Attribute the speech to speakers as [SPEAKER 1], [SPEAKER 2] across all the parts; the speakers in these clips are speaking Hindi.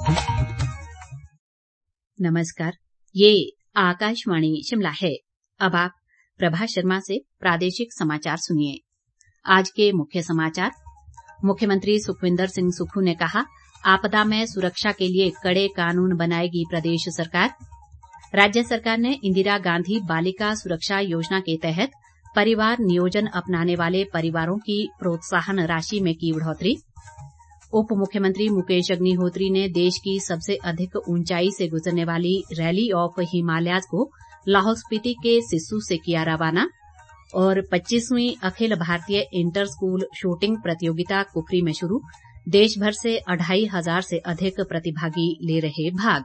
[SPEAKER 1] नमस्कार, ये आकाशवाणी शिमला है। अब आप प्रभा शर्मा से प्रादेशिक समाचार सुनिए। आज के मुख्य समाचार। मुख्यमंत्री सुखविंदर सिंह सुक्खू ने कहा, आपदा में सुरक्षा के लिए कड़े कानून बनाएगी प्रदेश सरकार। राज्य सरकार ने इंदिरा गांधी बालिका सुरक्षा योजना के तहत परिवार नियोजन अपनाने वाले परिवारों की प्रोत्साहन राशि में की बढ़ोतरी। उप मुख्यमंत्री मुकेश अग्निहोत्री ने देश की सबसे अधिक ऊंचाई से गुजरने वाली रैली ऑफ हिमालयाज को लाहौल स्पीति के सिस्सू से किया रवाना। और 25वीं अखिल भारतीय इंटर स्कूल शूटिंग प्रतियोगिता कुफरी में शुरू। देश भर से 2500 से अधिक प्रतिभागी ले रहे भाग।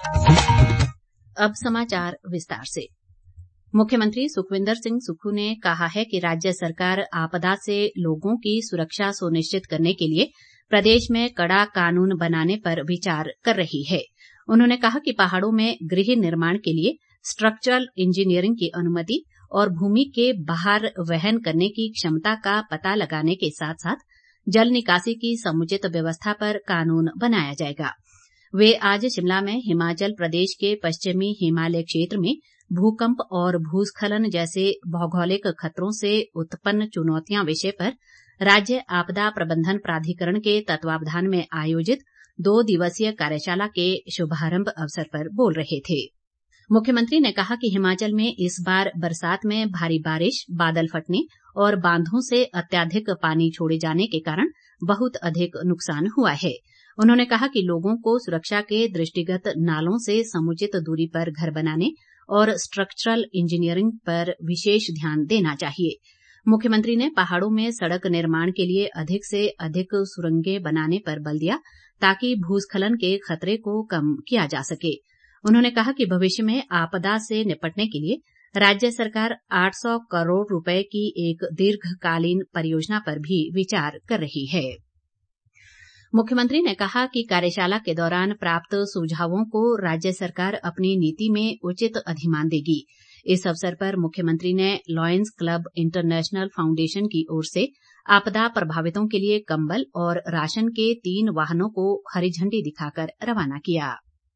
[SPEAKER 1] अब समाचार विस्तार से। मुख्यमंत्री सुखविंदर सिंह सुक्खू ने कहा है कि राज्य सरकार आपदा से लोगों की सुरक्षा सुनिश्चित करने के लिए प्रदेश में कड़ा कानून बनाने पर विचार कर रही है। उन्होंने कहा कि पहाड़ों में गृह निर्माण के लिए स्ट्रक्चरल इंजीनियरिंग की अनुमति और भूमि के बाहर वहन करने की क्षमता का पता लगाने के साथ साथ जल निकासी की समुचित व्यवस्था पर कानून बनाया जाएगा। वे आज शिमला में हिमाचल प्रदेश के पश्चिमी हिमालय क्षेत्र में भूकंप और भूस्खलन जैसे भौगोलिक खतरों से उत्पन्न चुनौतियां विषय पर राज्य आपदा प्रबंधन प्राधिकरण के तत्वावधान में आयोजित 2 दिवसीय कार्यशाला के शुभारंभ अवसर पर बोल रहे थे। मुख्यमंत्री ने कहा कि हिमाचल में इस बार बरसात में भारी बारिश, बादल फटने और बांधों से अत्यधिक पानी छोड़े जाने के कारण बहुत अधिक नुकसान हुआ है। उन्होंने कहा कि लोगों को सुरक्षा के दृष्टिगत नालों से समुचित दूरी पर घर बनाने और स्ट्रक्चरल इंजीनियरिंग पर विशेष ध्यान देना चाहिए। मुख्यमंत्री ने पहाड़ों में सड़क निर्माण के लिए अधिक से अधिक सुरंगें बनाने पर बल दिया ताकि भूस्खलन के खतरे को कम किया जा सके। उन्होंने कहा कि भविष्य में आपदा से निपटने के लिए राज्य सरकार 800 करोड़ रुपए की एक दीर्घकालीन परियोजना पर भी विचार कर रही है। मुख्यमंत्री ने कहा कि कार्यशाला के दौरान प्राप्त सुझावों को राज्य सरकार अपनी नीति में उचित अधिमान देगी। इस अवसर पर मुख्यमंत्री ने लॉयंस क्लब इंटरनेशनल फाउंडेशन की ओर से आपदा प्रभावितों के लिए कंबल और राशन के 3 वाहनों को हरी झंडी दिखाकर रवाना किया।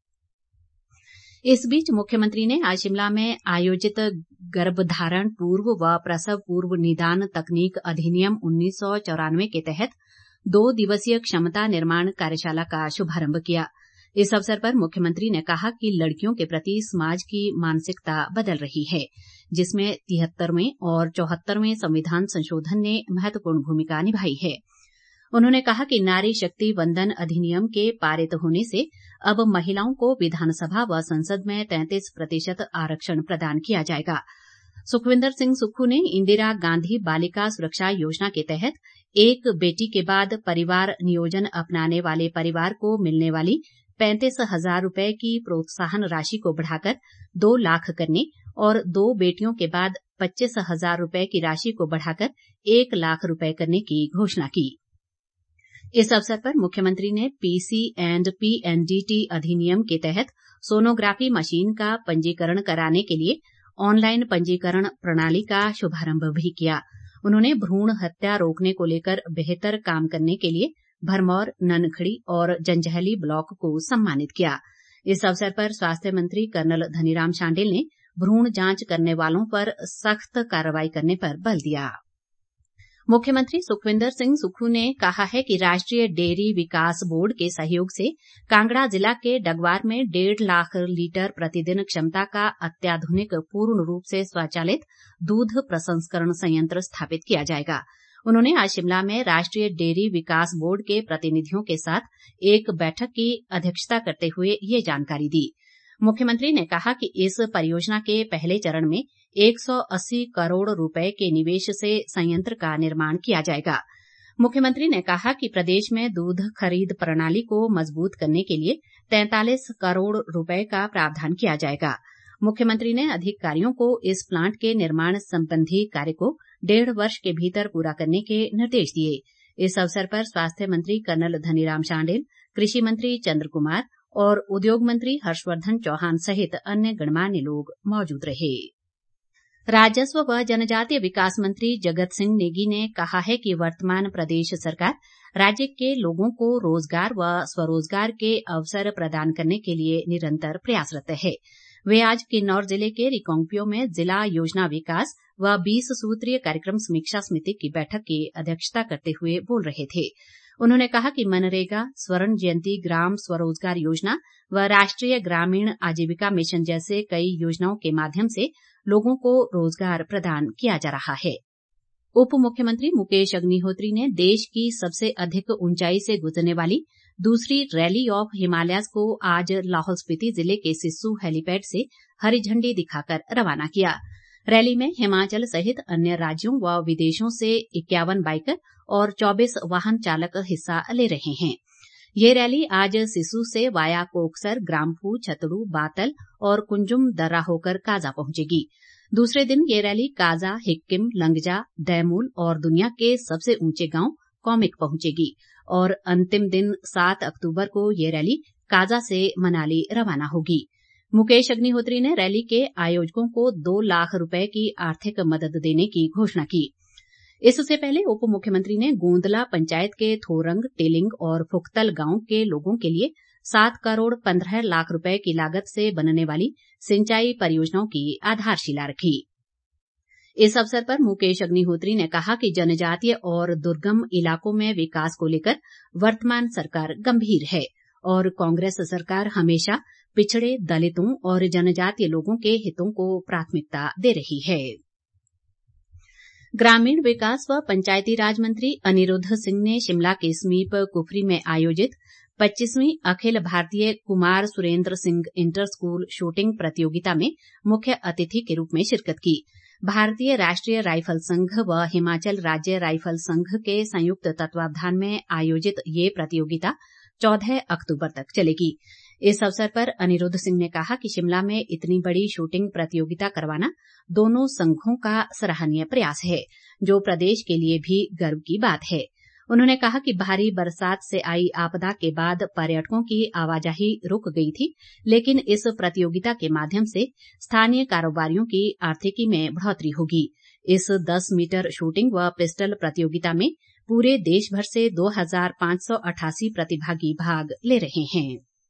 [SPEAKER 1] इस बीच मुख्यमंत्री ने आज शिमला में आयोजित गर्भधारण पूर्व व प्रसव पूर्व निदान तकनीक अधिनियम 1994 के तहत 2 दिवसीय क्षमता निर्माण कार्यशाला का शुभारंभ किया। इस अवसर पर मुख्यमंत्री ने कहा कि लड़कियों के प्रति समाज की मानसिकता बदल रही है, जिसमें 73वें और 74वें संविधान संशोधन ने महत्वपूर्ण भूमिका निभाई है। उन्होंने कहा कि नारी शक्ति वंदन अधिनियम के पारित होने से अब महिलाओं को विधानसभा व संसद में 33% आरक्षण प्रदान किया जाएगा। सुखविंदर सिंह सुक्खू ने इंदिरा गांधी बालिका सुरक्षा योजना के तहत एक बेटी के बाद परिवार नियोजन अपनाने वाले परिवार को मिलने वाली 35,000 रुपए की प्रोत्साहन राशि को बढ़ाकर 2 लाख करने और 2 बेटियों के बाद 25,000 रुपए की राशि को बढ़ाकर 1 लाख रुपए करने की घोषणा की। इस अवसर पर मुख्यमंत्री ने पीसी एंड पीएनडीटी अधिनियम के तहत सोनोग्राफी मशीन का पंजीकरण कराने के लिए ऑनलाइन पंजीकरण प्रणाली का शुभारंभ भी किया। उन्होंने भ्रूण हत्या रोकने को लेकर बेहतर काम करने के लिए भरमौर, ननखड़ी और जंजैहली ब्लॉक को सम्मानित किया। इस अवसर पर स्वास्थ्य मंत्री कर्नल धनीराम शांडिल ने भ्रूण जांच करने वालों पर सख्त कार्रवाई करने पर बल दिया। मुख्यमंत्री सुखविंदर सिंह सुक्खू ने कहा है कि राष्ट्रीय डेयरी विकास बोर्ड के सहयोग से कांगड़ा जिला के डगवार में 1.5 लाख लीटर प्रतिदिन क्षमता का अत्याधुनिक पूर्ण रूप से स्वचालित दूध प्रसंस्करण संयंत्र स्थापित किया जाएगा। उन्होंने आज शिमला में राष्ट्रीय डेयरी विकास बोर्ड के प्रतिनिधियों के साथ एक बैठक की अध्यक्षता करते हुए ये जानकारी दी। मुख्यमंत्री ने कहा कि इस परियोजना के पहले चरण में 180 करोड़ रुपए के निवेश से संयंत्र का निर्माण किया जाएगा। मुख्यमंत्री ने कहा कि प्रदेश में दूध खरीद प्रणाली को मजबूत करने के लिए 43 करोड़ रुपए का प्रावधान किया जाएगा। मुख्यमंत्री ने अधिकारियों को इस प्लांट के निर्माण संबंधी कार्य को 1.5 वर्ष के भीतर पूरा करने के निर्देश दिए। इस अवसर पर स्वास्थ्य मंत्री कर्नल धनीराम शांडिल, कृषि मंत्री चंद्र कुमार और उद्योग मंत्री हर्षवर्धन चौहान सहित अन्य गणमान्य लोग मौजूद रहे। राजस्व व जनजातीय विकास मंत्री जगत सिंह नेगी ने कहा है कि वर्तमान प्रदेश सरकार राज्य के लोगों को रोजगार व स्वरोजगार के अवसर प्रदान करने के लिए निरंतर प्रयासरत है। वे आज किन्नौर जिले के रिकांगपिओ में जिला योजना विकास व 20 सूत्रीय कार्यक्रम समीक्षा समिति की बैठक की अध्यक्षता करते हुए बोल रहे थे। उन्होंने कहा कि मनरेगा, स्वर्ण जयंती ग्राम स्वरोजगार योजना व राष्ट्रीय ग्रामीण आजीविका मिशन जैसे कई योजनाओं के माध्यम से लोगों को रोजगार प्रदान किया जा रहा है। उप मुख्यमंत्री मुकेश अग्निहोत्री ने देश की सबसे अधिक ऊंचाई से गुजरने वाली दूसरी रैली ऑफ हिमालयाज को आज लाहौल स्पीति जिले के सिस्सू हेलीपैड से हरी झंडी दिखाकर रवाना किया। रैली में हिमाचल सहित अन्य राज्यों व विदेशों से 51 बाइकर और 24 वाहन चालक हिस्सा ले रहे हैं। ये रैली आज सिस्सू से वाया कोकसर, ग्राम्फू, छतड़ू, बातल और कुंजुम दर्रा होकर काजा पहुंचेगी। दूसरे दिन ये रैली काजा, हिक्किम, लंगजा, दैमूल और दुनिया के सबसे ऊंचे गांव कौमिक पहुंचेगी और अंतिम दिन 7 अक्टूबर को ये रैली काजा से मनाली रवाना होगी। मुकेश अग्निहोत्री ने रैली के आयोजकों को 2 लाख रुपए की आर्थिक मदद देने की घोषणा की। इससे पहले उप मुख्यमंत्री ने गोंदला पंचायत के थोरंग, टिलिंग और फुक्तल गांव के लोगों के लिए 7 करोड़ 15 लाख रुपए की लागत से बनने वाली सिंचाई परियोजनाओं की आधारशिला रखी। इस अवसर पर मुकेश अग्निहोत्री ने कहा कि जनजातीय और दुर्गम इलाकों में विकास को लेकर वर्तमान सरकार गंभीर है और कांग्रेस सरकार हमेशा पिछड़े, दलितों और जनजातीय लोगों के हितों को प्राथमिकता दे रही है। ग्रामीण विकास व पंचायती राज मंत्री अनिरुद्ध सिंह ने शिमला के समीप कुफरी में आयोजित 25वीं अखिल भारतीय Kumar Surendra Singh inter school shooting प्रतियोगिता में मुख्य अतिथि के रूप में शिरकत की। भारतीय राष्ट्रीय राइफल संघ व हिमाचल राज्य राइफल संघ के संयुक्त तत्वावधान में आयोजित ये प्रतियोगिता 14 अक्टूबर तक चलेगी। इस अवसर पर अनिरुद्ध सिंह ने कहा कि शिमला में इतनी बड़ी शूटिंग प्रतियोगिता करवाना दोनों संघों का सराहनीय प्रयास है, जो प्रदेश के लिए भी गर्व की बात है। उन्होंने कहा कि भारी बरसात से आई आपदा के बाद पर्यटकों की आवाजाही रुक गई थी, लेकिन इस प्रतियोगिता के माध्यम से स्थानीय कारोबारियों की आर्थिकी में बढ़ोतरी होगी। इस 10 मीटर शूटिंग व पिस्टल प्रतियोगिता में पूरे देश भर से 2588 प्रतिभागी भाग ले रहे हैं।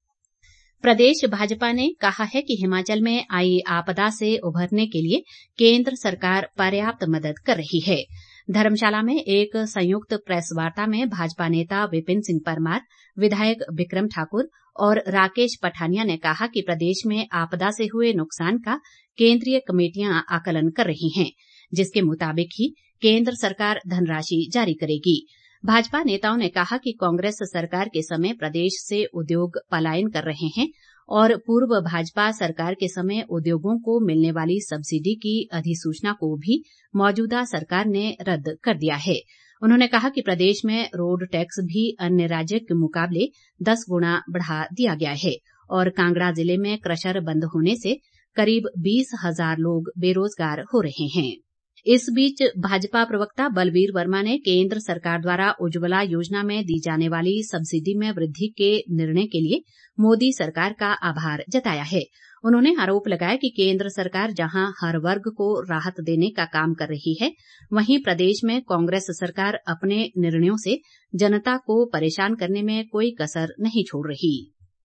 [SPEAKER 1] प्रदेश भाजपा ने कहा है कि हिमाचल में आई आपदा से उभरने के लिए केंद्र सरकार पर्याप्त मदद कर रही है। धर्मशाला में एक संयुक्त प्रेस वार्ता में भाजपा नेता विपिन सिंह परमार, विधायक बिक्रम ठाकुर और राकेश पठानिया ने कहा कि प्रदेश में आपदा से हुए नुकसान का केंद्रीय कमेटियां आकलन कर रही हैं, जिसके मुताबिक ही केंद्र सरकार धनराशि जारी करेगी। भाजपा नेताओं ने कहा कि कांग्रेस सरकार के समय प्रदेश से उद्योग पलायन कर रहे हैं और पूर्व भाजपा सरकार के समय उद्योगों को मिलने वाली सब्सिडी की अधिसूचना को भी मौजूदा सरकार ने रद्द कर दिया है। उन्होंने कहा कि प्रदेश में रोड टैक्स भी अन्य राज्य के मुकाबले 10 गुना बढ़ा दिया गया है और कांगड़ा जिले में क्रशर बंद होने से करीब 20,000 लोग बेरोजगार हो रहे हैं। इस बीच भाजपा प्रवक्ता बलवीर वर्मा ने केंद्र सरकार द्वारा उज्ज्वला योजना में दी जाने वाली सब्सिडी में वृद्धि के निर्णय के लिए मोदी सरकार का आभार जताया है। उन्होंने आरोप लगाया कि केंद्र सरकार जहां हर वर्ग को राहत देने का काम कर रही है, वहीं प्रदेश में कांग्रेस सरकार अपने निर्णयों से जनता को परेशान करने में कोई कसर नहीं छोड़ रही।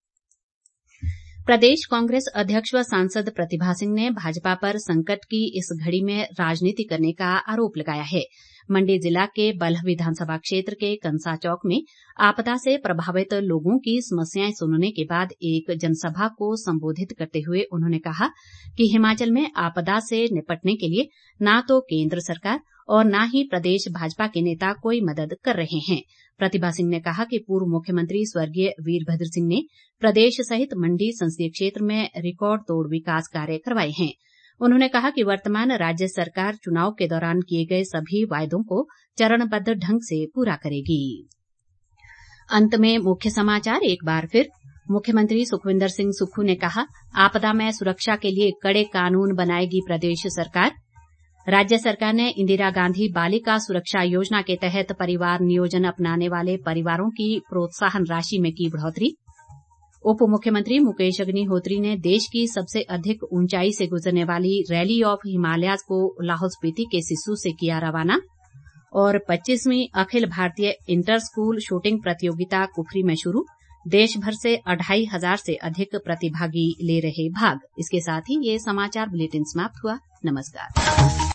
[SPEAKER 1] प्रदेश कांग्रेस अध्यक्ष व सांसद प्रतिभा सिंह ने भाजपा पर संकट की इस घड़ी में राजनीति करने का आरोप लगाया है। मंडी जिला के बल्ह विधानसभा क्षेत्र के कंसा चौक में आपदा से प्रभावित लोगों की समस्याएं सुनने के बाद एक जनसभा को संबोधित करते हुए उन्होंने कहा कि हिमाचल में आपदा से निपटने के लिए न तो केंद्र सरकार और न ही प्रदेश भाजपा के नेता कोई मदद कर रहे हैं। प्रतिभा सिंह ने कहा कि पूर्व मुख्यमंत्री स्वर्गीय वीरभद्र सिंह ने प्रदेश सहित मंडी संसदीय क्षेत्र में रिकॉर्ड तोड़ विकास कार्य करवाए हैं। उन्होंने कहा कि वर्तमान राज्य सरकार चुनाव के दौरान किए गए सभी वायदों को चरणबद्ध ढंग से पूरा करेगी। अंत में मुख्य समाचार एक बार फिर। मुख्यमंत्री सुखविंदर सिंह सुक्खू ने कहा, आपदा में सुरक्षा के लिए कड़े कानून बनाएगी प्रदेश सरकार। राज्य सरकार ने इंदिरा गांधी बालिका सुरक्षा योजना के तहत परिवार नियोजन अपनाने वाले परिवारों की प्रोत्साहन राशि में की बढ़ोतरी। उप मुख्यमंत्री मुकेश अग्निहोत्री ने देश की सबसे अधिक ऊंचाई से गुजरने वाली रैली ऑफ हिमालयाज को लाहौल स्पीति के सिस्सू से किया रवाना। और 25वीं अखिल भारतीय इंटर स्कूल शूटिंग प्रतियोगिता कुफरी में शुरू, देश भर से 2500 से अधिक प्रतिभागी ले रहे भाग। इसके साथ ही ये समाचार बुलेटिन समाप्त हुआ। नमस्कार।